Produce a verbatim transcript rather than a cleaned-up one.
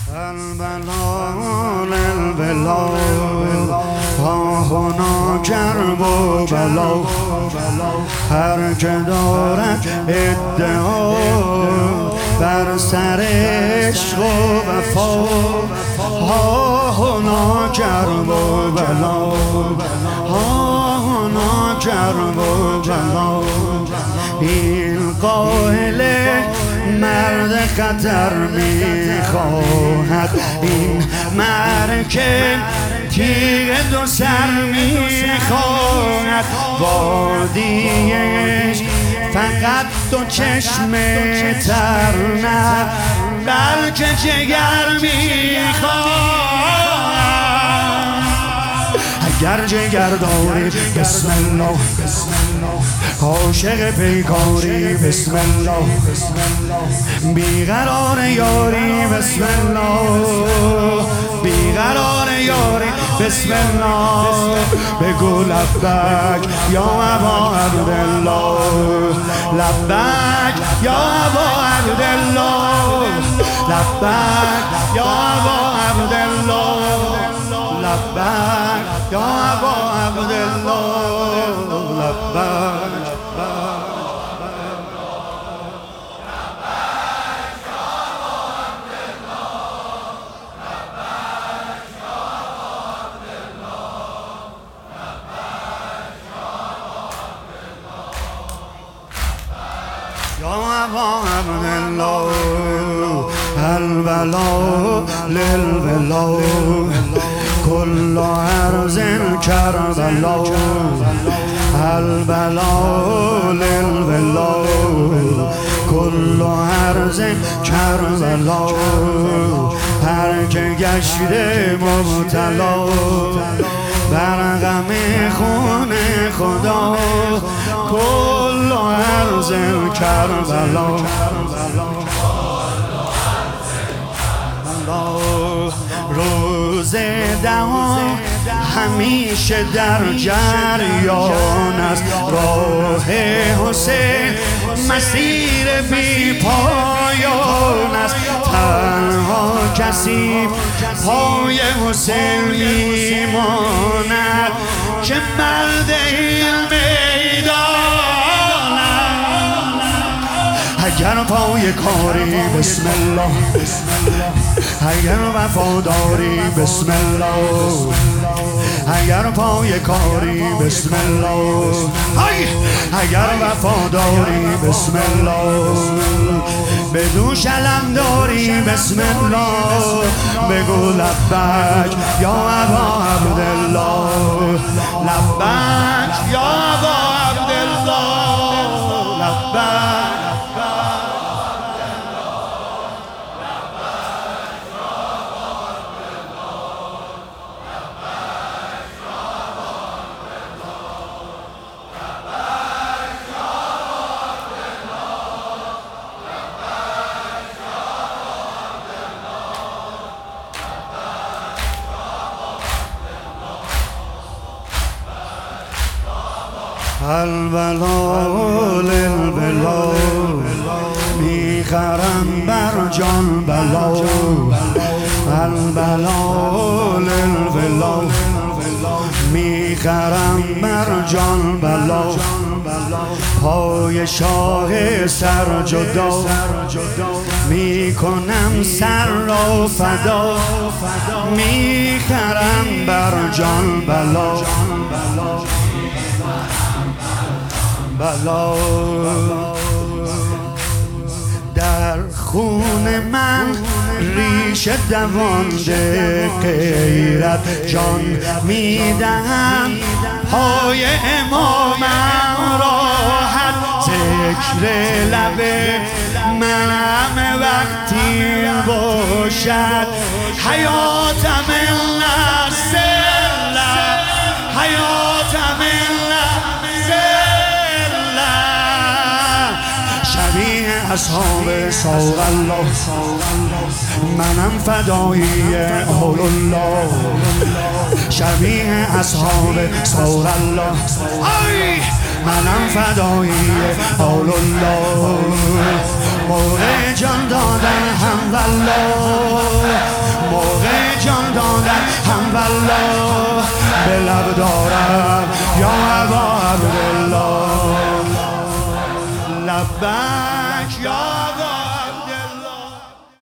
البلال البلال ها هنا کرب و بلا، هر که دارد ادعا بر سر عشق و وفا، ها هنا کرب و بلا، ها هنا کرب و بلا. این قائل مرد خطر میخواهد، این مرکه تیغ دو سر میخواهد. وادیش فقط دو چشم تر نه، بلکه جگر میخواهد. اگر جگر داری بسم الله، عاشق پیکاری بسم الله، بیقرار یاری بسم الله، بیقرار یاری بسم الله. بگو لبک یا ابا عبدالله، لبک یا ابا عبدالله، لبک یا ابا عبدالله، لبک یا ابا عبدالله، لبک. يا أبا عبد الله البلاء للبلاء كل عرض كربلاء، البلاء للبلاء كل عرض كربلاء. هر که گشته مبتلا بر غم خون خدا، کل عرض کربلا. روز دهم همیشه در جریان است، راه حسین مسیر بی پایان است. تنها کسی پای حسین میماند که مرد این میدان است. اگر پای کاری بسم الله، اگر وفاداری بسم الله، اگر پای کاری بسم الله، اگر وفاداری بسم الله، بدون شلم داری بسم الله. بگو لبک یا ابا عبدالله، لبک یا ابا عبدالله، لبک. البلاء للبلاء میخرم بر جان بلا، البلاء للبلاء میخرم بر جان بلا. پای شاه سر جدا میکنم سر را فدا، میخرم بر جان بلا، بلا. در خون من ریشه دوانده غیرت، جان میدهم پای امامم راحت. ذکر لب منم وقتی باشد، حیاتم نسل، حیاتم شبیه اصحاب صوغ الله، منم فدایی اهل الله. شبیه اصحاب صوغ الله، منم فدایی اهل الله. موقع جان دادن حمدالله، جان دادن هم والله به لب دارم یا ابا عبدالله لبک یا ابا